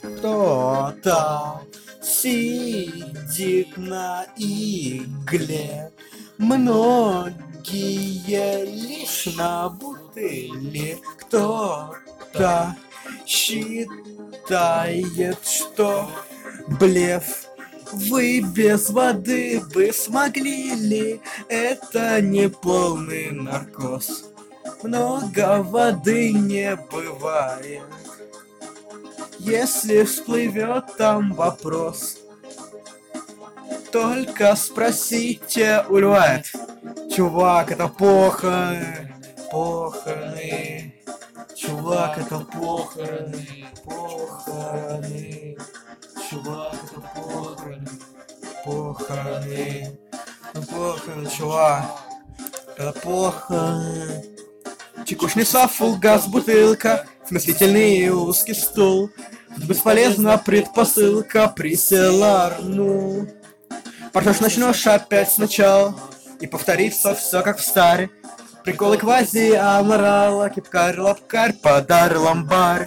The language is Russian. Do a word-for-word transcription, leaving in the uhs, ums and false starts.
Кто-то сидит на игле, многие лишь на бутыле. Кто-то считает, что блеф. Вы без воды бы смогли ли? Это не полный наркоз. Много воды не бывает. Если всплывет там вопрос, только спросите у льва. Чувак, это похороны, похороны. Чувак, это похороны, похороны. Чувак, это похороны, похороны. Ну похороны, чувак, это похороны. Чекушный сафул, газ, бутылка, вместительный узкий стул. Бесполезна предпосылка, присела, ну. Портож начнешь опять сначала, и повторится все как в старе. Приколы квази, аморала, кипкарь, лапкарь, подар, ламбарь.